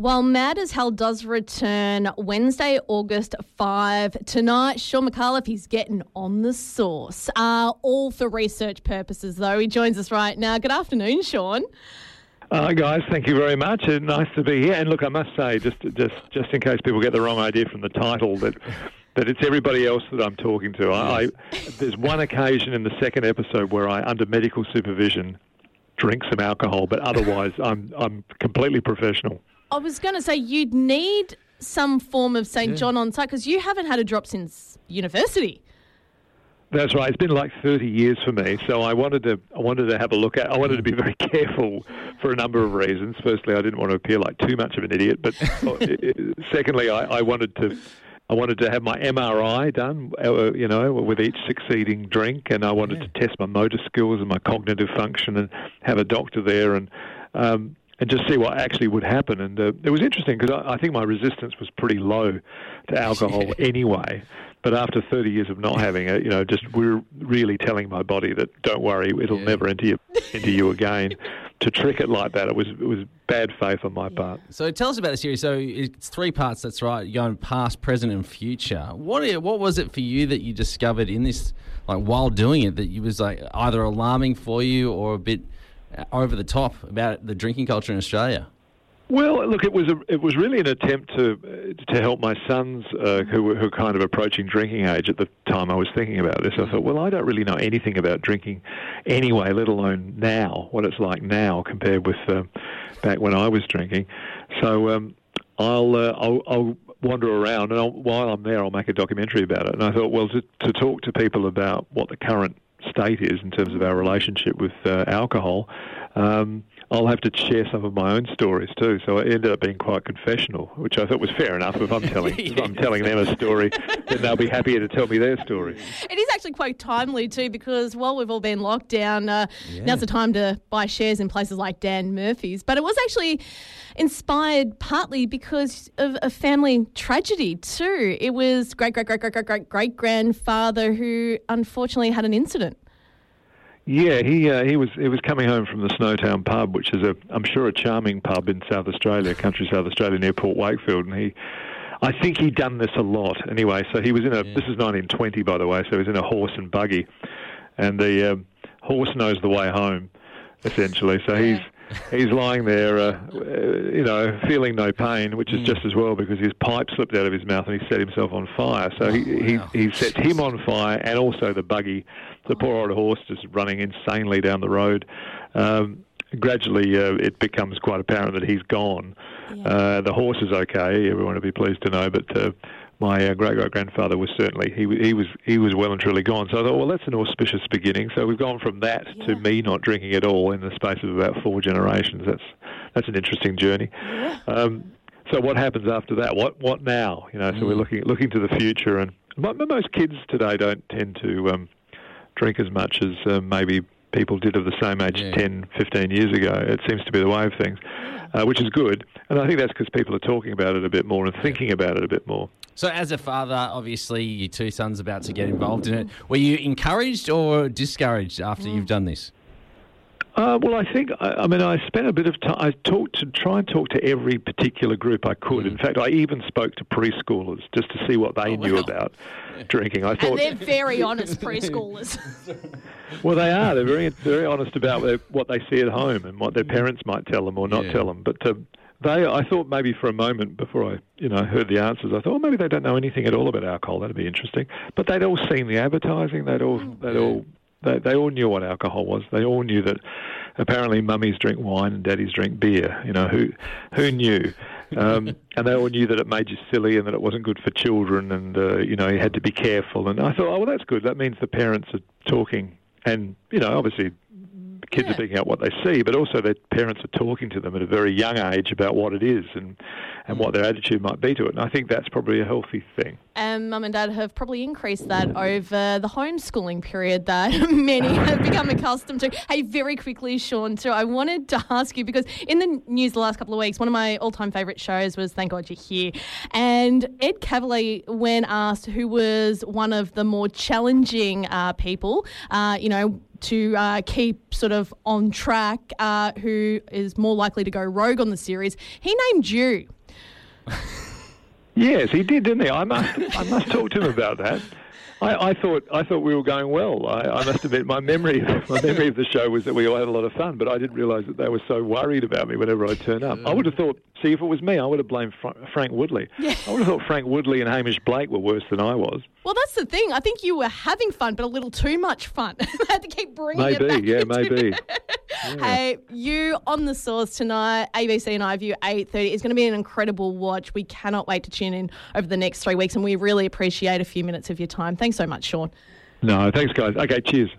Well, Mad as Hell does return Wednesday, August 5. Tonight, Sean McAuliffe, he's getting on the sauce. All for research purposes, though. He joins us right now. Good afternoon, Sean. Guys, thank you very much. Nice to be here. And look, I must say, just in case people get the wrong idea from the title, that it's everybody else that I'm talking to. There's one occasion in the second episode where I, under medical supervision, drink some alcohol, but otherwise I'm completely professional. I was going to say you'd need some form of St. John on site because you haven't had a drop since university. That's right. It's been like 30 years for me, so I wanted to have a look at. I wanted to be very careful for a number of reasons. Firstly, I didn't want to appear like too much of an idiot, but secondly, I wanted to have my MRI done, with each succeeding drink, and I wanted to test my motor skills and my cognitive function, and have a doctor there, and just see what actually would happen. And it was interesting because I think my resistance was pretty low to alcohol anyway. But after 30 years of not having it, we're really telling my body that don't worry, it'll never enter you again. To trick it like that, it was bad faith on my part. So tell us about the series. So it's 3 parts, that's right. You're going past, present and future. What was it for you that you discovered in this, like while doing it, that you was like either alarming for you or a bit over the top about the drinking culture in Australia? Well, look, it was really an attempt to help my sons who were kind of approaching drinking age at the time I was thinking about this. I thought, well, I don't really know anything about drinking anyway, let alone now, what it's like now compared with back when I was drinking. So I'll wander around, and while I'm there, I'll make a documentary about it. And I thought, well, to talk to people about what the current state is in terms of our relationship with alcohol, I'll have to share some of my own stories too. So it ended up being quite confessional, which I thought was fair enough. If I'm telling them a story, then they'll be happier to tell me their story. It is actually quite timely too, because while we've all been locked down, now's the time to buy shares in places like Dan Murphy's. But it was actually inspired partly because of a family tragedy too. It was great-great-great-great-great-great-grandfather who unfortunately had an incident. Yeah, he was coming home from the Snowtown pub, which is I'm sure a charming pub in South Australia, country South Australia near Port Wakefield, and I think he'd done this a lot anyway. So he was in this is 1920 by the way, so he was in a horse and buggy, and the horse knows the way home, essentially. So he's lying there, feeling no pain, which is just as well because his pipe slipped out of his mouth and he set himself on fire. So he sets him on fire and also the buggy. The poor old horse just running insanely down the road. Gradually, it becomes quite apparent that he's gone. Yeah. The horse is okay. Everyone will be pleased to know. But my great-great-grandfather was certainly he was well and truly gone. So I thought, well, that's an auspicious beginning. So we've gone from that to me not drinking at all in the space of about 4 generations. That's an interesting journey. Yeah. So what happens after that? What now? So we're looking to the future, and most kids today don't tend to drink as much as maybe people did of the same age 10, 15 years ago. It seems to be the way of things, which is good. And I think that's because people are talking about it a bit more and thinking about it a bit more. So as a father, obviously your 2 sons about to get involved in it. Were you encouraged or discouraged after you've done this? Well, I think, I spent a bit of time, I try and talk to every particular group I could. In fact, I even spoke to preschoolers just to see what they knew about drinking. I thought, and they're very honest preschoolers. Well, they are. They're very, very honest about what they see at home and what their parents might tell them or not tell them. But I thought maybe for a moment before I heard the answers, I thought, well, maybe they don't know anything at all about alcohol. That'd be interesting. But they'd all seen the advertising. They all knew what alcohol was. They all knew that apparently mummies drink wine and daddies drink beer. Who knew? And they all knew that it made you silly and that it wasn't good for children, and you had to be careful. And I thought, oh well, that's good. That means the parents are talking, and obviously kids are picking up what they see, but also their parents are talking to them at a very young age about what it is, and and what their attitude might be to it. And I think that's probably a healthy thing. And Mum and Dad have probably increased that over the homeschooling period that many have become accustomed to. Hey, very quickly, Sean, too, I wanted to ask you, because in the news the last couple of weeks, one of my all-time favourite shows was Thank God You're Here. And Ed Cavalier, when asked who was one of the more challenging people, to keep sort of on track, who is more likely to go rogue on the series, he named you. Yes, he did, didn't he? I must talk to him about that. I thought we were going well. I must admit, my memory of the show was that we all had a lot of fun, but I didn't realise that they were so worried about me whenever I turned up. I would have thought, if it was me, I would have blamed Frank Woodley. Yeah. I would have thought Frank Woodley and Hamish Blake were worse than I was. Well, that's the thing. I think you were having fun, but a little too much fun. I had to keep bringing it back. Maybe. Yeah. Hey, you on The Source tonight, ABC and iView 8:30. It's going to be an incredible watch. We cannot wait to tune in over the next 3 weeks, and we really appreciate a few minutes of your time. Thanks so much, Sean. No, thanks, guys. Okay, cheers.